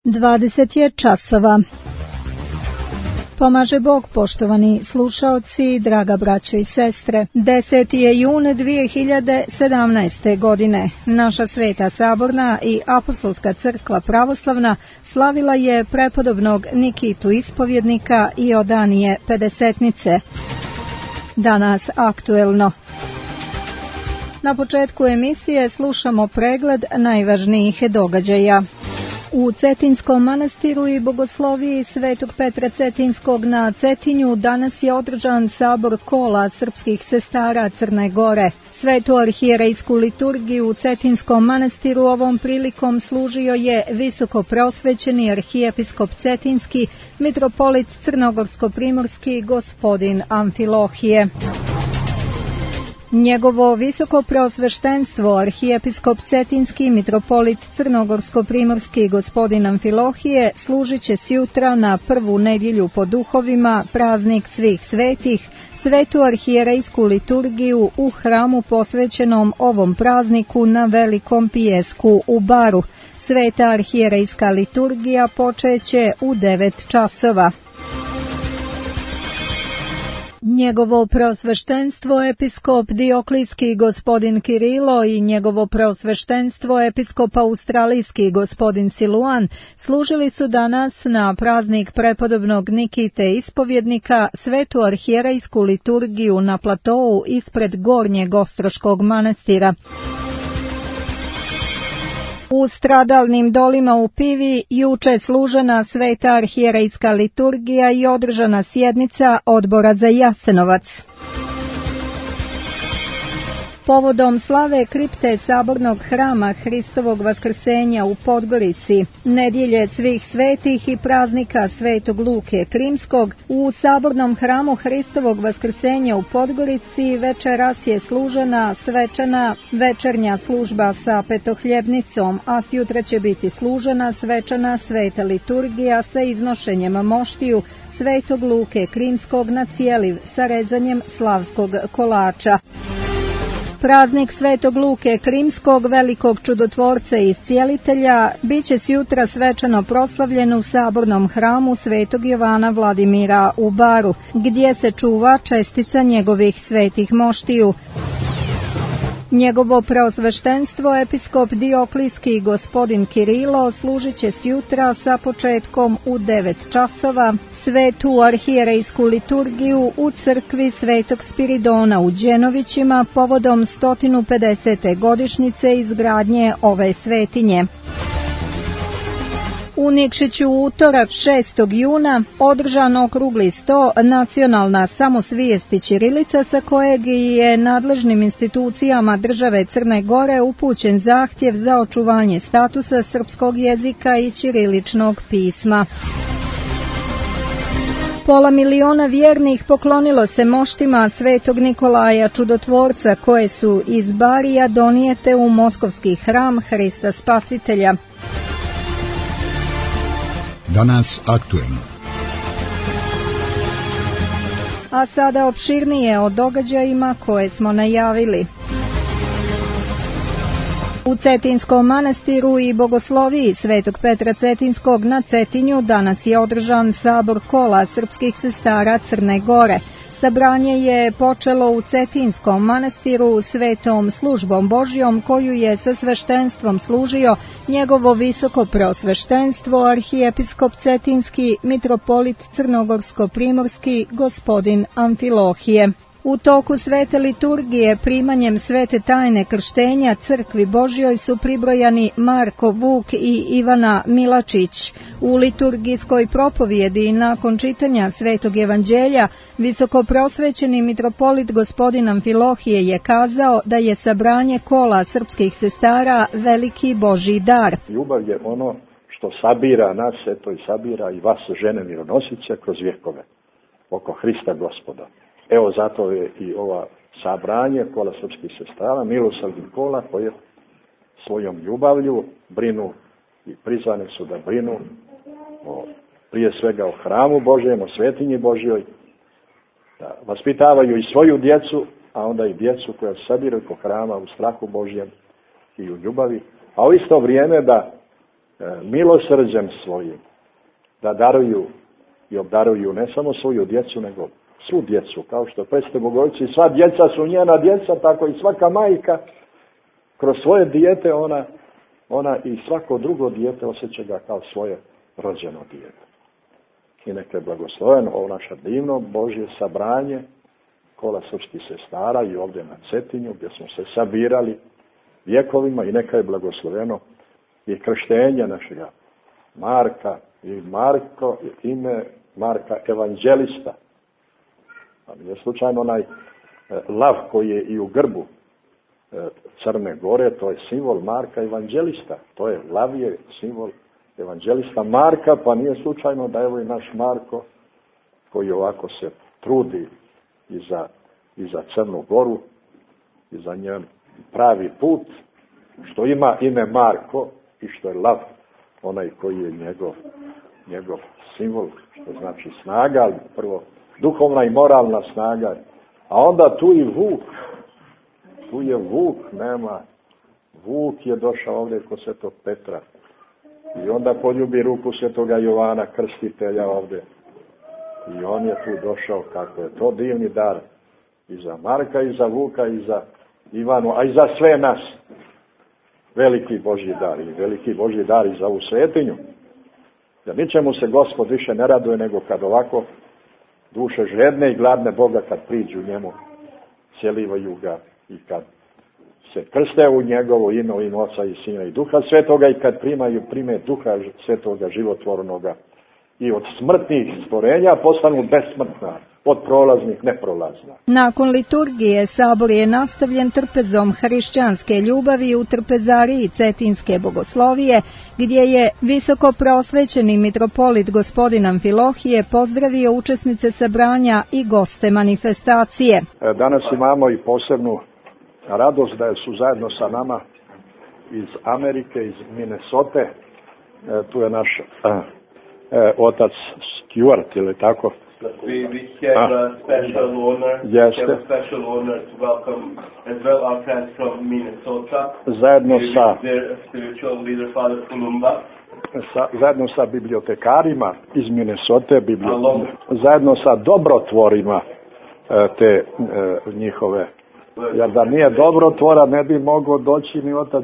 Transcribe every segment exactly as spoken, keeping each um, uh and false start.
dvadeset je časova. Pomaže Bog, poštovani slušaoci, draga braćo i sestre. deseti je jun dvije hiljade sedamnaeste. godine. Naša Sveta Saborna i Apostolska crkva pravoslavna slavila je prepodobnog Nikitu ispovjednika i Odanije pedesetnice. Danas aktuelno. Na početku emisije slušamo pregled najvažnijih događaja. U Cetinskom manastiru i bogosloviji Svetog Petra Cetinskog na Cetinju danas je održan sabor kola srpskih sestara Crne Gore. Svetu arhijerejsku liturgiju u Cetinskom manastiru ovom prilikom služio je visoko prosvećeni arhijepiskop Cetinski, mitropolit Crnogorsko-primorski gospodin Amfilohije. Njegovo visoko preosveštenstvo, arhijepiskop Cetinski, mitropolit Crnogorsko-primorski gospodin Amfilohije, služit će sjutra na prvu nedjelju po duhovima, praznik svih svetih, svetu arhijerejsku liturgiju u hramu posvećenom ovom prazniku na Velikom Pijesku u Baru. Sveta arhijerejska liturgija počeće u devet časova. Njegovo preosveštenstvo episkop Dioklijski gospodin Kirilo i njegovo preosveštenstvo episkop australijski gospodin Siluan služili su danas na praznik prepodobnog Nikite ispovjednika svetu arhijerejsku liturgiju na platou ispred Gornjeg Ostroškog manastira. U stradalnim dolima u Pivi juče služena sveta arhijerejska liturgija i održana sjednica Odbora za Jasenovac. Povodom slave kripte Sabornog hrama Hristovog vaskrsenja u Podgorici, nedjelje svih svetih i praznika Svetog Luke Krimskog, u Sabornom hramu Hristovog vaskrsenja u Podgorici večeras je služena svečana večernja služba sa petohljebnicom, a sjutra će biti služena svečana sveta liturgija sa iznošenjem moštiju Svetog Luke Krimskog na cijeliv sa rezanjem slavskog kolača. Praznik Svetog Luke Krimskog, velikog čudotvorca i iscijelitelja, bit će sjutra svečano proslavljen u Sabornom hramu Svetog Jovana Vladimira u Baru, gdje se čuva čestica njegovih svetih moštiju. Njegovo preosveštenstvo episkop Dioklijski gospodin Kirilo služit će sjutra sa početkom u devet časova svetu arhijerejsku liturgiju u crkvi Svetog Spiridona u Đenovićima povodom sto pedesete godišnjice izgradnje ove svetinje. U Nikšiću u utorak šestog juna održan okrugli sto Nacionalna samosvijest i ćirilica, sa kojeg je nadležnim institucijama države Crne Gore upućen zahtjev za očuvanje statusa srpskog jezika i ćiriličnog pisma. Pola miliona vjernih poklonilo se moštima Svetog Nikolaja Čudotvorca, koje su iz Barija donijete u moskovski hram Hrista Spasitelja. Danas aktuelno. A sada opširnije o događajima koje smo najavili. U Cetinskom manastiru i bogosloviji Svetog Petra Cetinskog na Cetinju danas je održan sabor kola srpskih sestara Crne Gore. Sabranje je počelo u Cetinskom manastiru svetom službom Božjom, koju je sa sveštenstvom služio njegovo visoko preosveštenstvo arhijepiskop Cetinski, mitropolit Crnogorsko-primorski gospodin Amfilohije. U toku svete liturgije primanjem svete tajne krštenja crkvi Božjoj su pribrojani Marko Vuk i Ivana Milačić. U liturgijskoj propovjedi nakon čitanja svetog evanđelja visoko prosvećeni mitropolit gospodin Amfilohije je kazao da je sabranje kola srpskih sestara veliki Božji dar. Ljubav je ono što sabira nas, eto i sabira i vas žene mironosice kroz vjekove oko Hrista Gospoda. Evo zato je i ova sabranje kola srpskih sestara, milosrdnih kola, koje svojom ljubavlju brinu i prizvane su da brinu o, prije svega o hramu Božjem, o svetinji Božjoj, da vaspitavaju i svoju djecu, a onda i djecu koja se sabiraju oko hrama u strahu Božjem i u ljubavi, a u isto vrijeme da milosrđem svojim da daruju i obdaruju ne samo svoju djecu, nego svu djecu, kao što Presvete Bogorodice, sva djeca su njena djeca, tako i svaka majka kroz svoje dijete, ona, ona i svako drugo dijete osjeća ga kao svoje rođeno dijete. I neka je blagosloveno ovo naše divno Božje sabranje kola srpskih sestara i ovdje na Cetinju, gdje smo se sabirali vjekovima, i neka je blagosloveno i krštenje našega Marka, i Marko, ime Marka evanđelista. A nije slučajno onaj lav koji je i u grbu Crne Gore, to je simbol Marka evanđelista. To je, lav je simbol evanđelista Marka, pa nije slučajno da evo i naš Marko, koji ovako se trudi i za, i za Crnu Goru, i za njen pravi put, što ima ime Marko i što je lav, onaj koji je njegov, njegov simbol, što znači snaga, prvo duhovna i moralna snaga, a onda tu i Vuk, tu je Vuk, nema, Vuk je došao ovdje kod Svetog Petra i onda poljubi ruku Svetoga Jovana Krstitelja ovdje i on je tu došao, kako je to divni dar i za Marka i za Vuka i za Ivanu, a i za sve nas. Veliki Božji dar i veliki Božji dar i za ovu svetinju. Jer ničemu se Gospod više ne raduje nego kad ovako duše žedne i gladne Boga kad priđu njemu, cjelivaju ga i kad se krste u njegovo ime, u ime Oca i Sina i Duha Svetoga i kad primaju prime Duha Svetoga životvornoga i od smrtnih stvorenja postanu besmrtna, od prolaznih neprolazna. Nakon liturgije sabor je nastavljen trpezom hrišćanske ljubavi u trpezariji Cetinske bogoslovije, gdje je visoko prosvećeni mitropolit gospodin Amfilohije pozdravio učesnice sabranja i goste manifestacije. Danas imamo i posebnu radost da su zajedno sa nama iz Amerike, iz Minnesote, tu je naš eh, otac Stuart, ili tako? We, we have a special honor. Yes. We have a special honor to welcome as well our friends from Minnesota. Zajedno sa their spiritual leader Father Columba. Sa, zajedno sa bibliotekarima iz Minnesote, biblio, zajedno sa dobrotvorima te e, njihove. Jer da nije dobrotvora ne bi mogao doći ni otac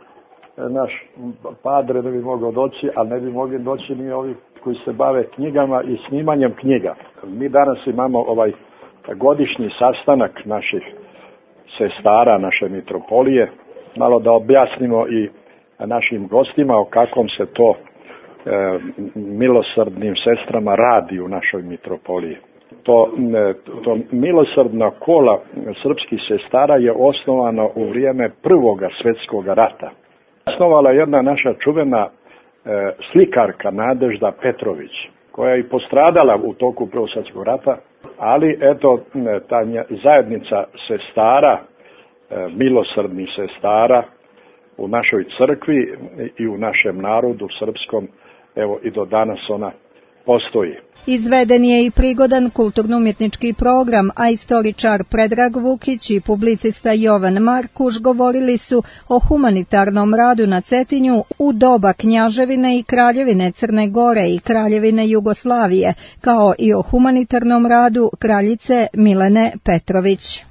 naš padre, ne bi mogao doći, a ne bi mogli doći ni ovi koji se bave knjigama i snimanjem knjiga. Mi danas imamo ovaj godišnji sastanak naših sestara, naše mitropolije, malo da objasnimo i našim gostima o kakvom se to e, milosrdnim sestrama radi u našoj mitropoliji. To, e, to milosrdno kola srpskih sestara je osnovano u vrijeme Prvoga svjetskog rata. Osnovala jedna naša čuvena e, slikarka Nadežda Petrović, koja je i postradala u toku Prvog svjetskog rata, ali eto ta zajednica sestara, e, milosrdnih sestara u našoj crkvi i u našem narodu srpskom, evo i do danas ona postoji. Izveden je i prigodan kulturno-umjetnički program, a istoričar Predrag Vukić i publicista Jovan Markuš govorili su o humanitarnom radu na Cetinju u doba Knjaževine i Kraljevine Crne Gore i Kraljevine Jugoslavije, kao i o humanitarnom radu kraljice Milene Petrović.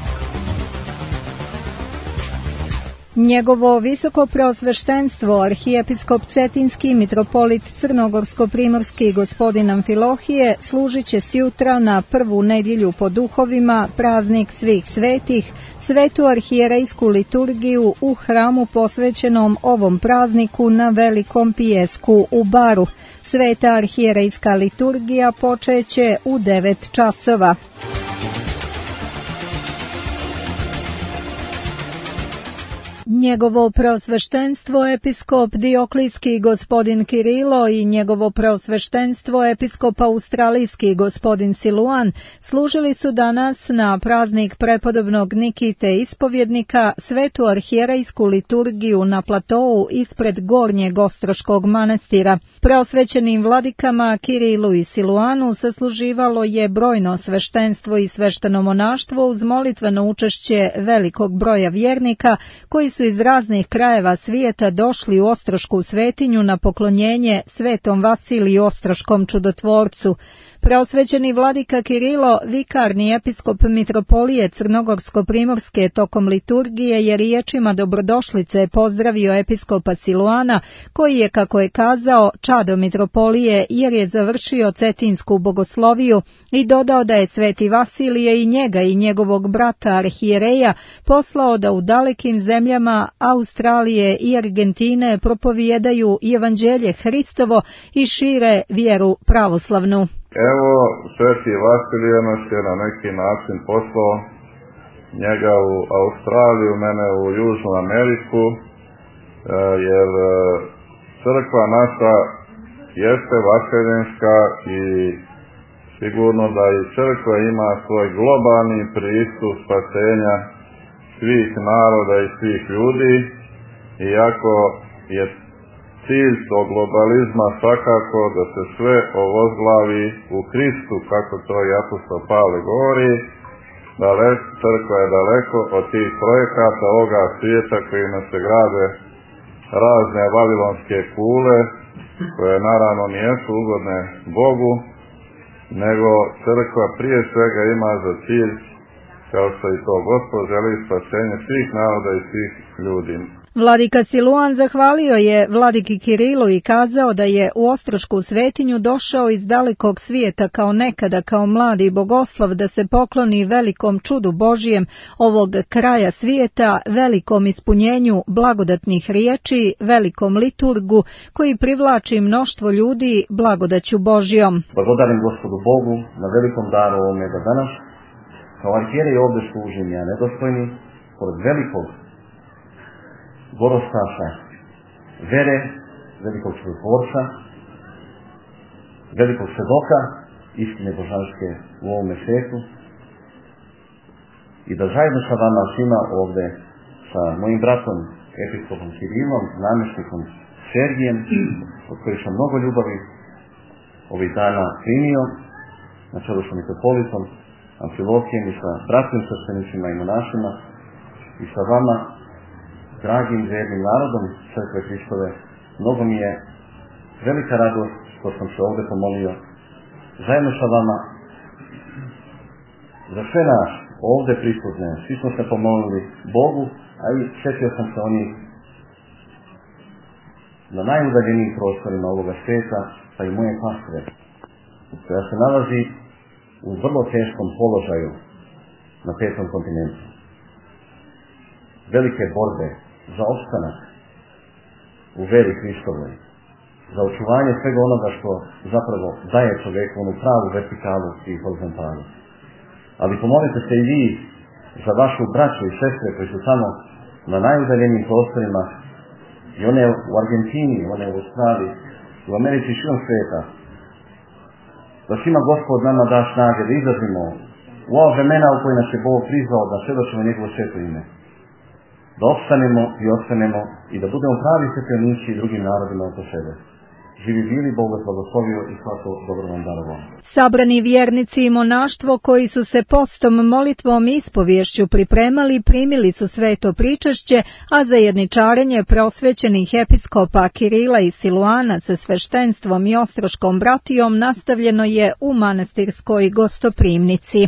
Njegovo visoko preosveštenstvo, arhijepiskop Cetinski mitropolit Crnogorsko-primorski gospodin Amfilohije, služit će sjutra na prvu nedjelju po duhovima, praznik svih svetih, svetu arhijerejsku liturgiju u hramu posvećenom ovom prazniku na Velikom pijesku u Baru. Sveta arhijerejska liturgija počeće u devet časova. Njegovo preosveštenstvo episkop Dioklijski gospodin Kirilo i njegovo preosveštenstvo episkop australijski gospodin Siluan služili su danas na praznik prepodobnog Nikite Ispovjednika svetu arhijerejsku liturgiju na platou ispred Gornjeg Ostroškog manastira. Preosvećenim vladikama Kirilu i Siluanu sasluživalo je brojno sveštenstvo i svešteno monaštvo uz molitveno učešće velikog broja vjernika koji su iz iz raznih krajeva svijeta došli u Ostrošku svetinju na poklonjenje svetom Vasiliju Ostroškom čudotvorcu. Preosvećeni vladika Kirilo, vikarni episkop mitropolije Crnogorsko-primorske tokom liturgije je riječima dobrodošlice pozdravio episkopa Siluana, koji je, kako je kazao, čado mitropolije jer je završio cetinsku bogosloviju i dodao da je sveti Vasilije i njega i njegovog brata arhijereja poslao da u dalekim zemljama Australije i Argentine propovijedaju evanđelje Hristovo i šire vjeru pravoslavnu. Evo, sveti Vasilije nas je na neki način poslao, njega u Australiju, mene u Južnu Ameriku, jer crkva naša jeste vaseljenska i sigurno da i crkva ima svoj globalni pristup spasenja svih naroda i svih ljudi, iako je cilj tog globalizma svakako da se sve ovozglavi u Kristu, kako to i apostol Pavle govori, da crkva je daleko od tih projekata ovoga svijeta kojima se grade razne vavilonske kule, koje naravno nijesu ugodne Bogu, nego crkva prije svega ima za cilj, kao što i to Gospod želi, spasenje svih naroda i svih ljudi. Vladika Siluan zahvalio je vladiki Kirilu i kazao da je u Ostrošku svetinju došao iz dalekog svijeta kao nekada kao mladi bogoslov da se pokloni velikom čudu Božijem ovog kraja svijeta, velikom ispunjenju blagodatnih riječi, velikom liturgu koji privlači mnoštvo ljudi blagodaću Božjom. Blagodarim Gospodu Bogu na velikom daru ovome da danas kao arhijerej ovdje služim ja nedostojni pored velikog gorostaša vere, velikog čudotvorca, velikog svedoka istine božanske u ovome svijetu i da zajedno sa vama svima ovdje sa mojim bratom episkopom Kirilom, namješnikom Sergijem, od kojih sam mnogo ljubavi ovih dana primio, na čelu sa mitropolitom Amfilohijem i sa bratskim srstvenicima i monašima i sa vama, dragim vjernim narodom Crkve Hristove, mnogo mi je velika radost što sam se ovdje pomolio zajedno sa vama za sve nas ovdje prisutne. Svi smo se pomolili Bogu, a i sjetio sam se onih na najudaljenijim prostorima ovoga svijeta, pa i moje pastre, koja se nalazi u vrlo teškom položaju na petom kontinentu. Velike borbe za opstanak u veri Hristovoj, za očuvanje svega onoga što zapravo daje čovjeku onu pravu vertikalu i horizontalu. Ali pomolite se i vi za vašu braću i sestre koji su tamo na najudaljenijim prostorima, i one u Argentini, one u Australiji, u Americi i širom svijeta, da svima Gospod nama da snage da izlazimo u ova vremena u kojoj nas je Bog prizvao da svjedočimo njegovo sveto ime. Da opstanemo i ostanemo i da budemo pravi svetionici i drugim narodima oko sebe. Živi bili, Bog vas blagoslovio i svako dobro vam darovo. Sabrani vjernici i monaštvo koji su se postom, molitvom i ispovješću pripremali, primili su sveto pričašće, a zajedničarenje preosvećenih episkopa Kirila i Siluana sa sveštenstvom i ostroškom bratijom nastavljeno je u manastirskoj gostoprimnici.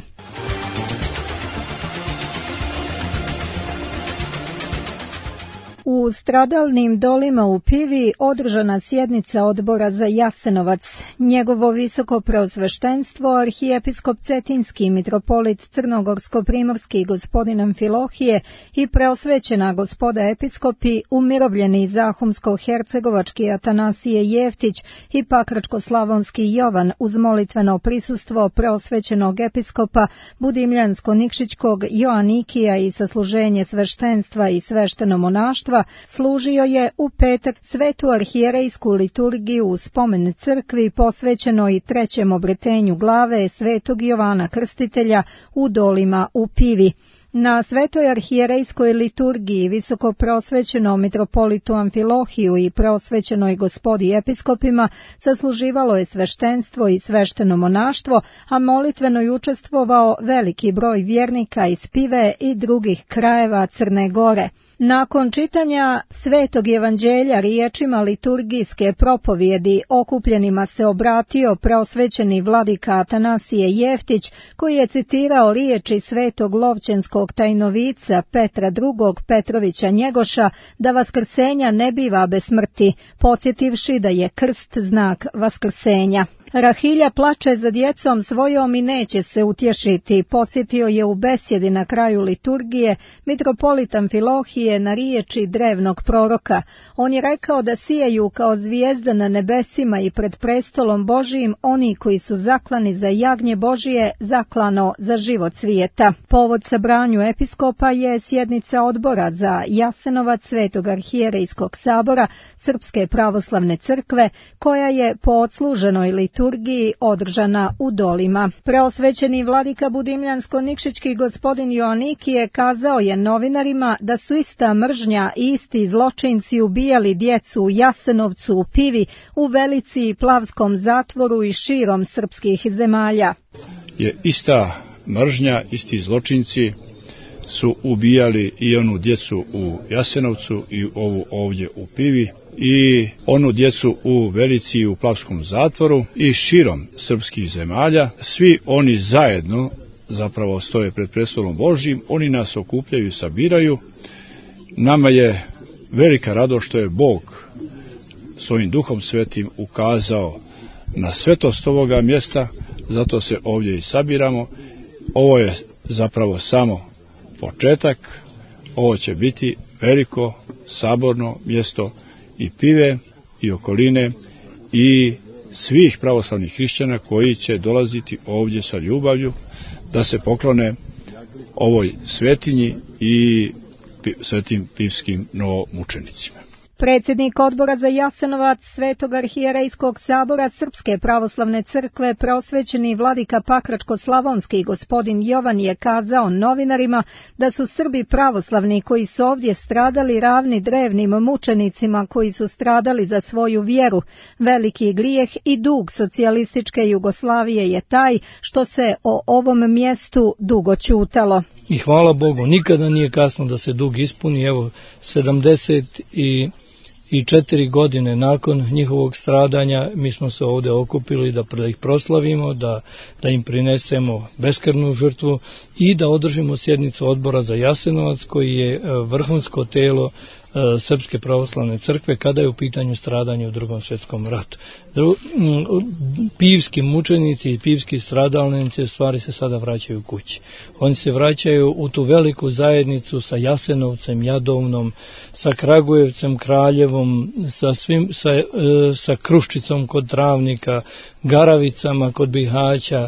U stradalnim dolima u Pivi održana sjednica odbora za Jasenovac. Njegovo visoko preosveštenstvo, arhijepiskop Cetinski, mitropolit Crnogorsko-primorski gospodin Amfilohije i preosvećena gospoda episkopi, umirovljeni Zahumsko-hercegovački Atanasije Jeftić i Pakračko-slavonski Jovan uz molitveno prisustvo preosvećenog episkopa Budimljansko-nikšićkog Joanikija i sasluženje sveštenstva i svešteno monaštva služio je u petak svetu arhijerejsku liturgiju u spomen crkvi posvećenoj trećem obretenju glave svetog Jovana Krstitelja u dolima u Pivi. Na svetoj arhijerejskoj liturgiji visoko preosvećenom mitropolitu Amfilohiju i preosvećenoj gospodi episkopima sasluživalo je sveštenstvo i svešteno monaštvo, a molitveno je učestvovao veliki broj vjernika iz Pive i drugih krajeva Crne Gore. Nakon čitanja Svetog evanđelja riječima liturgijske propovjedi okupljenima se obratio preosvećeni vladika Atanasije Jeftić, koji je citirao riječi svetog lovćenskog tajnovica Petra drugog Petrovića Njegoša da vaskrsenja ne biva bez smrti, podsjetivši da je krst znak vaskrsenja. Rahilja plače za djecom svojom i neće se utješiti, podsjetio je u besjedi na kraju liturgije mitropolit Amfilohije na riječi drevnog proroka. On je rekao da sijaju kao zvijezda na nebesima i pred prestolom Božijim oni koji su zaklani za jagnje Božije, zaklano za život svijeta. Povod sabranju episkopa je sjednica odbora za Jasenovac Svetog arhijerejskog sabora Srpske pravoslavne crkve, koja je po odsluženoj liturgiji održana u Dolima. Preosvećeni vladika Budimljansko-Nikšićki gospodin Joanikije kazao je novinarima da su ista mržnja i isti zločinci ubijali djecu u Jasenovcu, u Pivi, u Velici i Plavskom zatvoru i širom srpskih zemalja. Je ista mržnja, isti zločinci su ubijali i onu djecu u Jasenovcu i ovu ovdje u Pivi, i onu djecu u Velici i u Plavskom zatvoru i širom srpskih zemalja. Svi oni zajedno zapravo stoje pred prestolom Božjim, oni nas okupljaju i sabiraju. Nama je velika radost što je Bog svojim Duhom Svetim ukazao na svetost ovoga mjesta, zato se ovdje i sabiramo. Ovo je zapravo samo početak, ovo će biti veliko saborno mjesto i Pive i okoline i svih pravoslavnih hrišćana koji će dolaziti ovdje sa ljubavlju da se poklone ovoj svetinji i svetim pivskim novomučenicima. Predsjednik odbora za Jasenovac Svetog arhijerejskog sabora Srpske pravoslavne crkve preosvećeni vladika Pakračko-slavonski gospodin Jovan je kazao novinarima da su Srbi pravoslavni koji su ovdje stradali ravni drevnim mučenicima koji su stradali za svoju vjeru. Veliki grijeh i dug socijalističke Jugoslavije je taj što se o ovom mjestu dugo ćutalo. I hvala Bogu, nikada nije kasno da se dug ispuni. Evo, sedamdeset i I četiri godine nakon njihovog stradanja mi smo se ovdje okupili da, da ih proslavimo, da, da im prinesemo beskrvnu žrtvu i da održimo sjednicu odbora za Jasenovac koji je vrhunsko telo Srpske pravoslavne crkve kada je u pitanju stradanje u Drugom svjetskom ratu. Pivski mučenici i pivski stradalnici u stvari se sada vraćaju kući. Oni se vraćaju u tu veliku zajednicu sa Jasenovcem, Jadovnom, sa Kragujevcem, Kraljevom, sa, svim, sa, sa Kruščicom kod Travnika, Garavicama kod Bihaća,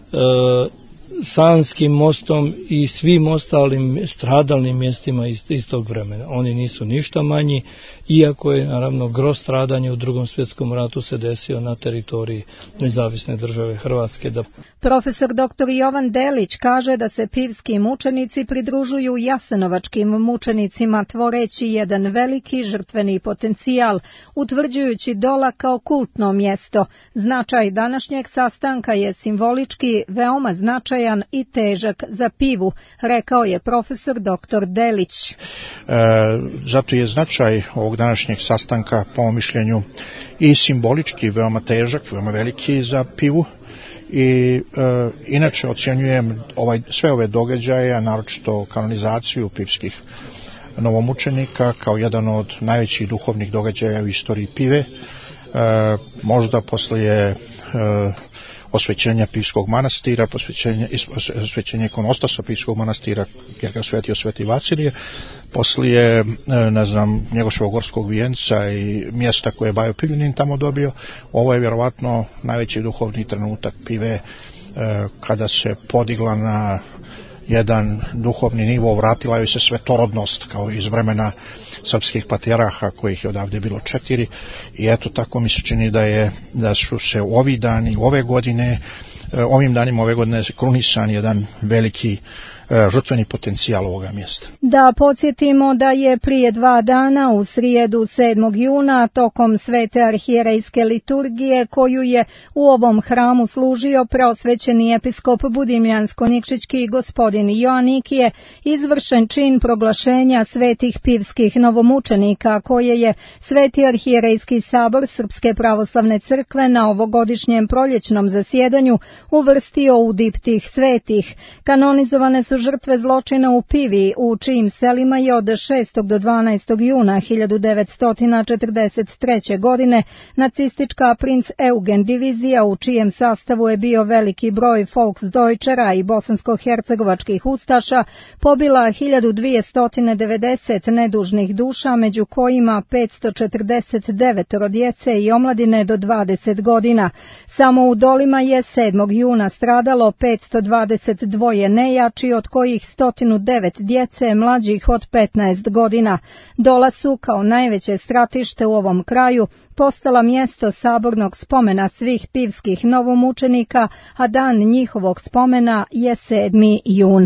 Sanskim mostom i svim ostalim stradalnim mjestima iz, iz tog vremena. Oni nisu ništa manji, iako je naravno gro stradanja u Drugom svjetskom ratu se desio na teritoriji nezavisne države Hrvatske. Da... Profesor doktor Jovan Delić kaže da se pivski mučenici pridružuju jasenovačkim mučenicima tvoreći jedan veliki žrtveni potencijal, utvrđujući Dola kao kultno mjesto. Značaj današnjeg sastanka je simbolički veoma značajan i težak za Pivu, rekao je profesor doktor Delić. E, zato je značaj ovog današnjeg sastanka po mišljenju i simbolički veoma težak, veoma veliki za Pivu. I e, inače ocjenjujem ovaj, sve ove događaje, a naročito kanonizaciju pivskih novomučenika kao jedan od najvećih duhovnih događaja u istoriji Pive. E, možda poslije e, osvećenja Pivskog manastira, posvećenje, osvećenje ikonostasa Pivskog manastira, jer ga svetio Sveti Vacilije, poslije, ne znam, Njegoševog gorskog vijenca i mjesta koje je Bajo Piljunin tamo dobio. Ovo je vjerovatno najveći duhovni trenutak Pive, kada se podigla na jedan duhovni nivo, vratila joj se svetorodnost kao iz vremena srpskih patrijarha kojih je odavde bilo četiri, i eto tako mi se čini da je da su se ovi dani ove godine ovim danima ove godine krunisan jedan veliki žrtveni potencijal ovoga mjesta. Da podsjetimo da je prije dva dana u srijedu sedmog juna tokom svete arhijerejske liturgije koju je u ovom hramu služio preosvećeni episkop Budimljansko-Nikšićki gospodin Joanikije izvršen čin proglašenja svetih pivskih novomučenika koje je Sveti arhijerejski sabor Srpske pravoslavne crkve na ovogodišnjem proljećnom zasjedanju uvrstio u diptih svetih. Kanonizovane su žrtve zločina u Pivi, u čijim selima je od šestog do dvanaestog juna hiljadu devetsto četrdeset treće. godine nacistička princ Eugen divizija, u čijem sastavu je bio veliki broj Volksdeutschera i bosansko-hercegovačkih ustaša, pobila hiljadu dvjesto devedeset nedužnih duša, među kojima petsto četrdeset devet djece i omladine do dvadeset godina. Samo u Dolima je sedmog juna stradalo petsto dvadeset dva nejači, od kojih sto devet djece mlađih od petnaest godina. Dola su, kao najveće stratište u ovom kraju, postala mjesto sabornog spomena svih pivskih novomučenika, a dan njihovog spomena je sedmi jun.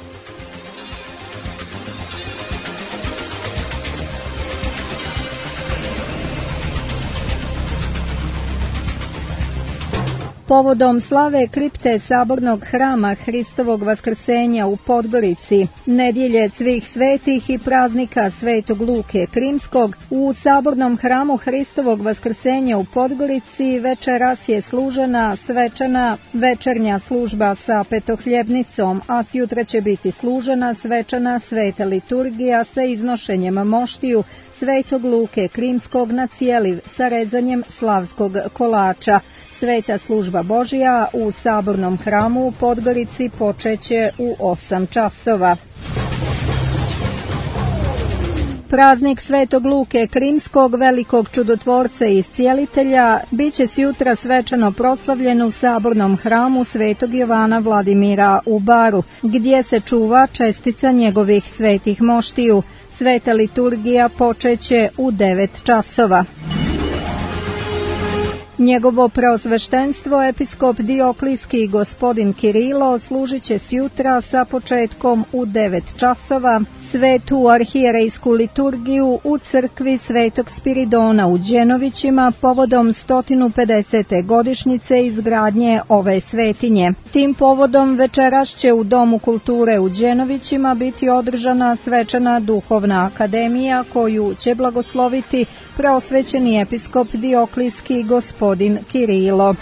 Povodom slave kripte sabornog hrama Hristovog vaskrsenja u Podgorici, nedjelje svih svetih i praznika Svetog Luke Krimskog, u sabornom hramu Hristovog vaskrsenja u Podgorici večeras je služena svečana večernja služba sa petohljebnicom, a sjutra će biti služena svečana sveta liturgija sa iznošenjem moštiju Svetog Luke Krimskog na cijeliv sa rezanjem slavskog kolača. Sveta služba Božja u sabornom hramu u Podgorici počeće u osam časova. Praznik Svetog Luke Krimskog, velikog čudotvorca i iscijelitelja, bit će sjutra svečano proslavljen u sabornom hramu Svetog Jovana Vladimira u Baru, gdje se čuva čestica njegovih svetih moštiju. Sveta liturgija počeće u devet časova. Njegovo preosveštenstvo episkop Dioklijski gospodin Kirilo služit će sjutra sa početkom u devet časova svetu arhijerejsku liturgiju u crkvi Svetog Spiridona u Đenovićima povodom sto pedesete godišnjice izgradnje ove svetinje. Tim povodom večeras će u Domu kulture u Đenovićima biti održana svečana duhovna akademija koju će blagosloviti preosvećeni episkop Dioklijski gospodin Kirilo.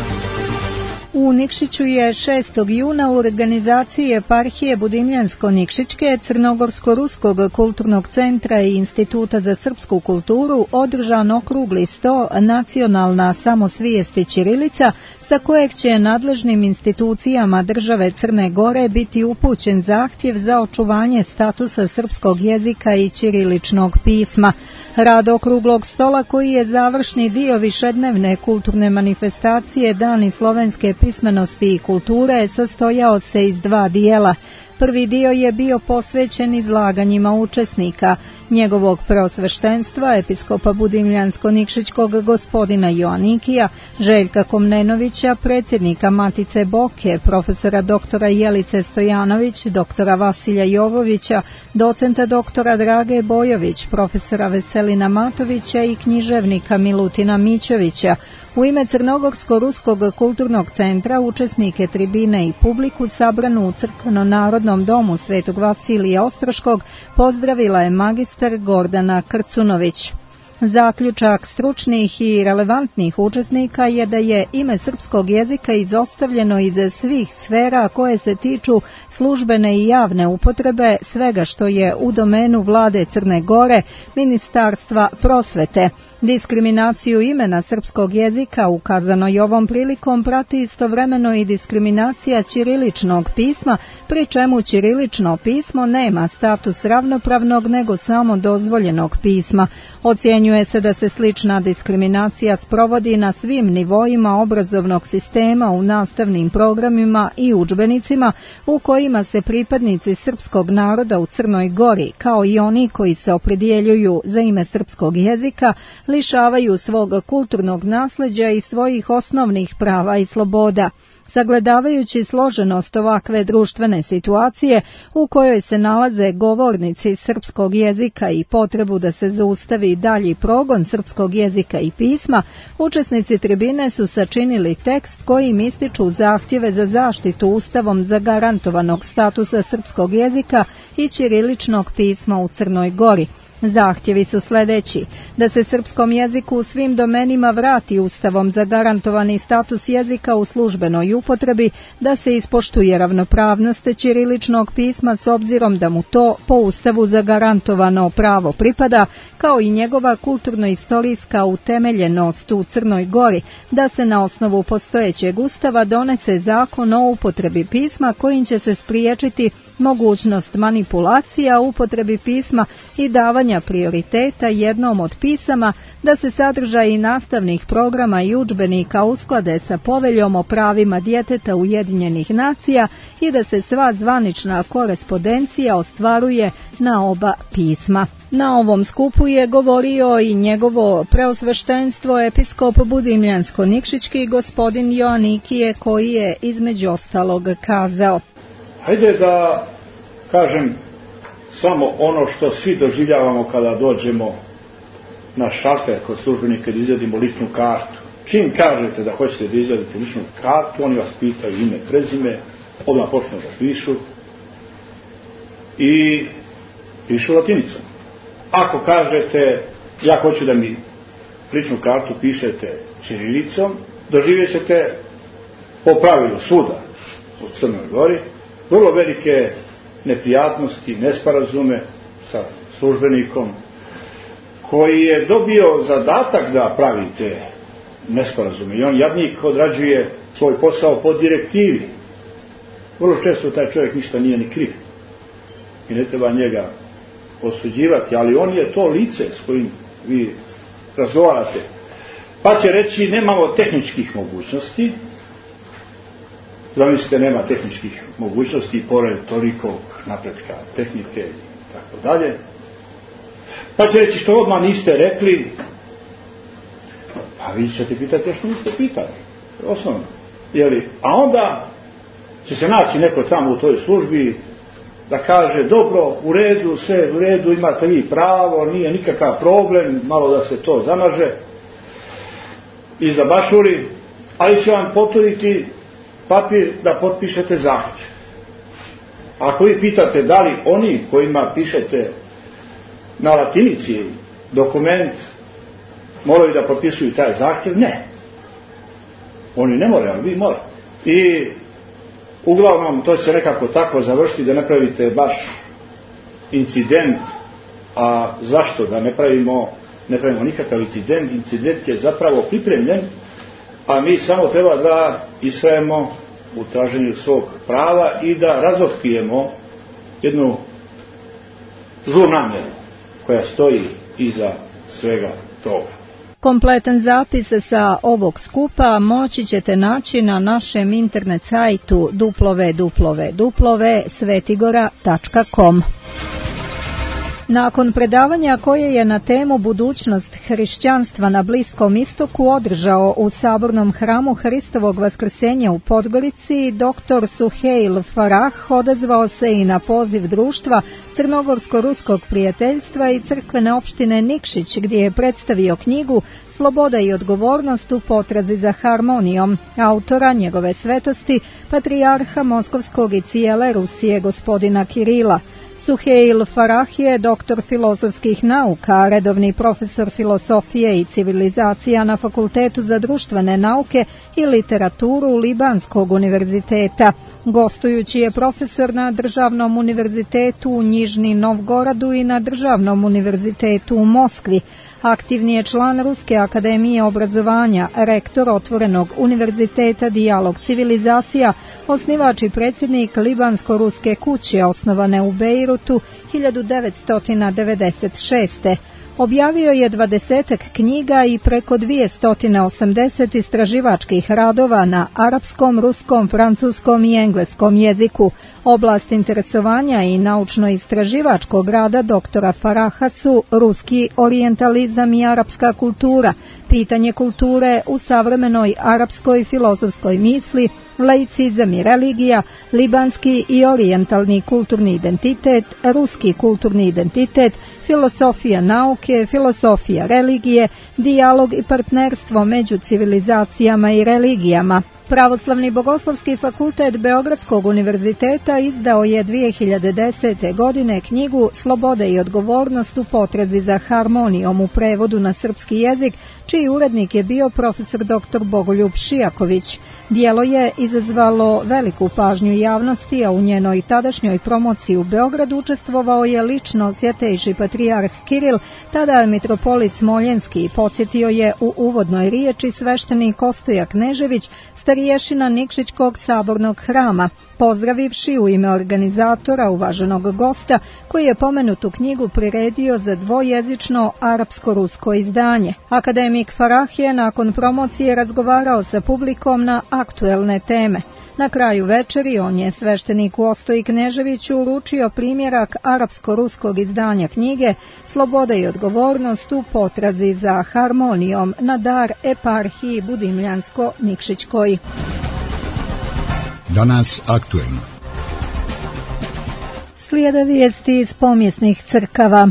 U Nikšiću je šestog juna u organizaciji eparhije Budimljansko-Nikšićke, Crnogorsko-Ruskog kulturnog centra i Instituta za srpsku kulturu održan okrugli sto Nacionalna samosvijest i ćirilica, sa kojeg će nadležnim institucijama države Crne Gore biti upućen zahtjev za očuvanje statusa srpskog jezika i ćiriličnog pisma. Rad okruglog stola, koji je završni dio višednevne kulturne manifestacije Dani slovenske pismenosti i kulture, sastojao se iz dva dijela. Prvi dio je bio posvećen izlaganjima učesnika, njegovog preosveštenstva, episkopa Budimljansko-Nikšićkog gospodina Joanikija, Željka Komnenovića, predsjednika Matice Boke, profesora doktora Jelice Stojanović, doktora Vasilja Jovovića, docenta doktora Drage Bojović, profesora Veselina Matovića i književnika Milutina Mićovića. U ime Crnogorsko-Ruskog kulturnog centra učesnike tribine i publiku sabranu u Crkveno-narodnom domu Svetog Vasilija Ostroškog pozdravila je magistar Gordana Krcunović. Zaključak stručnih i relevantnih učesnika je da je ime srpskog jezika izostavljeno iz svih sfera koje se tiču službene i javne upotrebe, svega što je u domenu vlade Crne Gore, Ministarstva prosvete. Diskriminaciju imena srpskog jezika, ukazano i ovom prilikom, prati istovremeno i diskriminacija ćiriličnog pisma, pri čemu ćirilično pismo nema status ravnopravnog nego samo dozvoljenog pisma. Ocjenjuje se da se slična diskriminacija sprovodi na svim nivoima obrazovnog sistema u nastavnim programima i udžbenicima u kojima se pripadnici srpskog naroda u Crnoj Gori, kao i oni koji se opredjeljuju za ime srpskog jezika, lišavaju svog kulturnog nasljeđa i svojih osnovnih prava i sloboda. Sagledavajući složenost ovakve društvene situacije u kojoj se nalaze govornici srpskog jezika i potrebu da se zaustavi dalji progon srpskog jezika i pisma, učesnici tribine su sačinili tekst kojim ističu zahtjeve za zaštitu Ustavom zagarantovanog statusa srpskog jezika i ćiriličnog pisma u Crnoj Gori. Zahtjevi su sljedeći: da se srpskom jeziku u svim domenima vrati Ustavom zagarantovani status jezika u službenoj upotrebi, da se ispoštuje ravnopravnost ćiriličnog pisma s obzirom da mu to po Ustavu zagarantovano pravo pripada, kao i njegova kulturno-istorijska utemeljenost u Crnoj Gori, da se na osnovu postojećeg Ustava donese zakon o upotrebi pisma kojim će se spriječiti mogućnost manipulacija u upotrebi pisma i davanja prioriteta jednom od pisama, da se sadržaji nastavnih programa i udžbenika usklade sa poveljom o pravima djeteta Ujedinjenih nacija i da se sva zvanična korespondencija ostvaruje na oba pisma. Na ovom skupu je govorio i njegovo preosveštenstvo episkop Budimljansko-Nikšićki gospodin Joanikije, koji je između ostalog kazao: Hajde da kažem samo ono što svi doživljavamo kada dođemo na šalter kod službenika da izvadimo ličnu kartu. Čim kažete da hoćete da izvadite ličnu kartu, oni vas pitaju ime, prezime, odmah počnu da pišu i pišu latinicom. Ako kažete ja hoću da mi ličnu kartu pišete ćirilicom, doživjet ćete po pravilu suda u Crnoj Gori vrlo velike neprijatnosti, nesporazume sa službenikom koji je dobio zadatak da pravi te nesporazume i on jadnik odrađuje svoj posao po direktivi. Vrlo često taj čovjek ništa nije ni kriv i ne treba njega osuđivati, ali on je to lice s kojim vi razgovarate. Pa će reći nemamo tehničkih mogućnosti. Zamislite, nema tehničkih mogućnosti i pored tolikog napretka tehnike i tako dalje. Pa će reći što odmah niste rekli, pa vi ćete pitati što niste pitali. Osnovno. Jeli? A onda će se naći neko tamo u toj službi da kaže dobro, u redu, sve u redu, imate vi pravo, nije nikakav problem, malo da se to zamaže i zabašuri, ali će vam poturiti papir da potpišete zahtjev. Ako vi pitate da li oni kojima pišete na latinici dokument moraju da potpisuju taj zahtjev, ne. Oni ne moraju, ali vi morate. I uglavnom to će se nekako tako završiti da ne pravite baš incident. A zašto da ne pravimo, ne pravimo nikakav incident? Incident je zapravo pripremljen, a mi samo treba da istrajemo u traženju svog prava i da razotkrijemo jednu zlu namjeru koja stoji iza svega toga. Kompletan zapis sa ovog skupa moći ćete naći na našem internet sajtu w w w tačka svetigora tačka com. Nakon predavanja koje je na temu budućnost hrišćanstva na Bliskom istoku održao u Sabornom hramu Hristovog vaskrsenja u Podgorici, doktor Suheil Farah odazvao se i na poziv društva Crnogorsko-ruskog prijateljstva i crkvene opštine Nikšić, gdje je predstavio knjigu Sloboda i odgovornost u potrazi za harmonijom, autora njegove svetosti, patrijarha Moskovskog i cijele Rusije gospodina Kirila. Suheil Farah je doktor filozofskih nauka, redovni profesor filosofije i civilizacija na Fakultetu za društvene nauke i literaturu Libanskog univerziteta. Gostujući je profesor na Državnom univerzitetu u Nižni Novgoradu i na Državnom univerzitetu u Moskvi. Aktivni je član Ruske akademije obrazovanja, rektor Otvorenog univerziteta Dijalog civilizacija, osnivač i predsjednik Libansko-ruske kuće osnovane u Bejrutu hiljadu devetsto devedeset šeste. Objavio je dvadesetak knjiga i preko dvjesto osamdeset istraživačkih radova na arapskom, ruskom, francuskom i engleskom jeziku. Oblast interesovanja i naučno-istraživačkog rada doktora Faraha su ruski orijentalizam i arapska kultura, pitanje kulture u savremenoj arapskoj filozofskoj misli, laicizam i religija, libanski i orijentalni kulturni identitet, ruski kulturni identitet, filosofija nauke, filosofija religije, dijalog i partnerstvo među civilizacijama i religijama. Pravoslavni bogoslovski fakultet Beogradskog univerziteta izdao je dvije hiljade desete. godine knjigu Sloboda i odgovornost u potrazi za harmonijom u prevodu na srpski jezik, čiji urednik je bio profesor doktor Bogoljub Šijaković. Dijelo je izazvalo veliku pažnju javnosti, a u njenoj tadašnjoj promociji u Beogradu učestvovao je lično svjetejši patrijarh Kiril, tada mitropolit Smoljenski. Podsjetio je u uvodnoj riječi sveštenik Kostoja Knežević, starješina Nikšićkog sabornog hrama, pozdravivši u ime organizatora uvaženog gosta koji je pomenutu knjigu priredio za dvojezično arapsko-rusko izdanje. Akademik Farah je nakon promocije razgovarao sa publikom na aktuelne teme. Na kraju večeri on je svešteniku Ostoji Kneževiću uručio primjerak arapsko-ruskog izdanja knjige Sloboda i odgovornost u potrazi za harmonijom na dar eparhiji Budimljansko-Nikšićkoj. Danas aktuelno. Slijede vijesti iz pomjesnih crkava.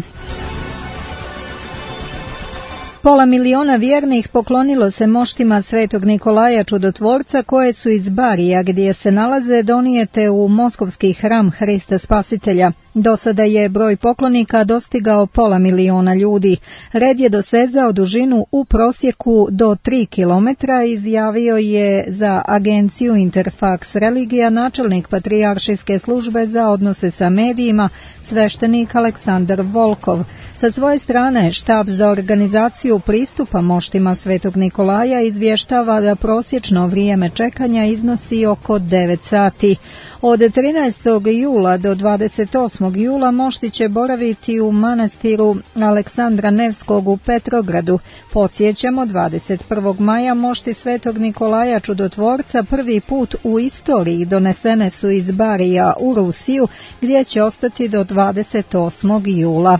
Pola miliona vjernih poklonilo se moštima Svetog Nikolaja Čudotvorca koje su iz Barija, gdje se nalaze, donijete u Moskovski hram Hrista Spasitelja. Do sada je broj poklonika dostigao pola miliona ljudi. Red je dosezao dužinu u prosjeku do tri kilometra, izjavio je za agenciju Interfax Religija načelnik patrijaršijske službe za odnose sa medijima, sveštenik Aleksandar Volkov. Sa svoje strane, štab za organizaciju pristupa moštima Svetog Nikolaja izvještava da prosječno vrijeme čekanja iznosi oko devet sati. Od trinaestog jula do dvadeset osmog jula mošti će boraviti u manastiru Aleksandra Nevskog u Petrogradu. Podsjećamo, dvadeset prvog maja mošti Svetog Nikolaja Čudotvorca prvi put u istoriji donesene su iz Barija u Rusiju, gdje će ostati do dvadeset osmog jula.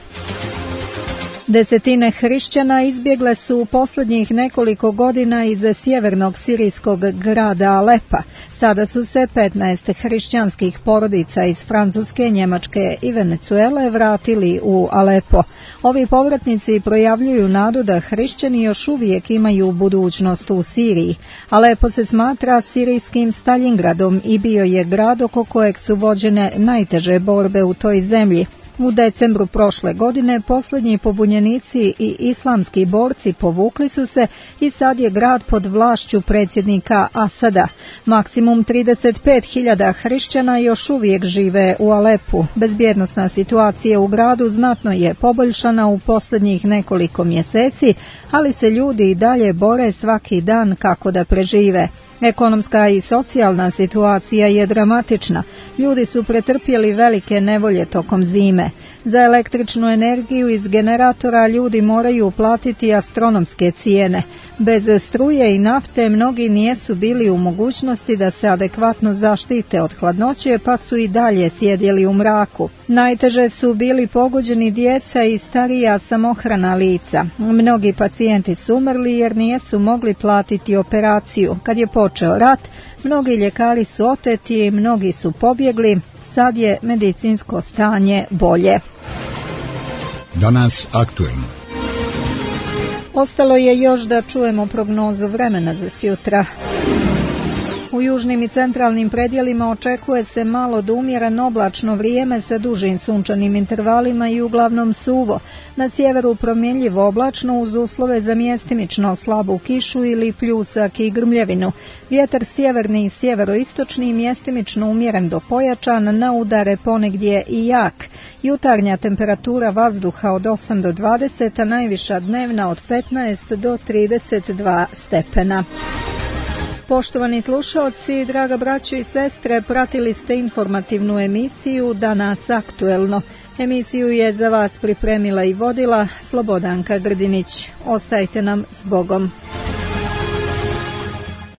Desetine hrišćana izbjegle su u posljednjih nekoliko godina iz sjevernog sirijskog grada Alepa. Sada su se petnaest hrišćanskih porodica iz Francuske, Njemačke i Venecuele vratili u Alepo. Ovi povratnici projavljuju nadu da hrišćani još uvijek imaju budućnost u Siriji. Alepo se smatra sirijskim Staljingradom i bio je grad oko kojeg su vođene najteže borbe u toj zemlji. U decembru prošle godine posljednji pobunjenici i islamski borci povukli su se i sad je grad pod vlašću predsjednika Asada. Maksimum trideset pet hiljada hrišćana još uvijek žive u Alepu. Bezbjednosna situacija u gradu znatno je poboljšana u posljednjih nekoliko mjeseci, ali se ljudi i dalje bore svaki dan kako da prežive. Ekonomska i socijalna situacija je dramatična. Ljudi su pretrpjeli velike nevolje tokom zime. Za električnu energiju iz generatora ljudi moraju platiti astronomske cijene. Bez struje i nafte mnogi nisu bili u mogućnosti da se adekvatno zaštite od hladnoće, pa su i dalje sjedjeli u mraku. Najteže su bili pogođeni djeca i starija samohrana lica. Mnogi pacijenti su umrli jer nisu mogli platiti operaciju. Kad je počeo rat, mnogi ljekari su oteti, mnogi su pobjegli. Sad je medicinsko stanje bolje. Danas aktuelno. Ostalo je još da čujemo prognozu vremena za sjutra. U južnim i centralnim predjelima očekuje se malo do umjereno oblačno vrijeme sa dužim sunčanim intervalima i uglavnom suvo. Na sjeveru promjenljivo oblačno uz uslove za mjestimično slabu kišu ili pljusak i grmljevinu. Vjetar sjeverni i sjeveroistočni mjestimično umjeren do pojačan, na udare ponegdje i jak. Jutarnja temperatura vazduha od osam do dvadeset, a najviša dnevna od petnaest do trideset dva stepena. Poštovani slušalci, draga braćo i sestre, pratili ste informativnu emisiju Danas aktuelno. Emisiju je za vas pripremila i vodila Slobodanka Grdinić. Ostajte nam s Bogom.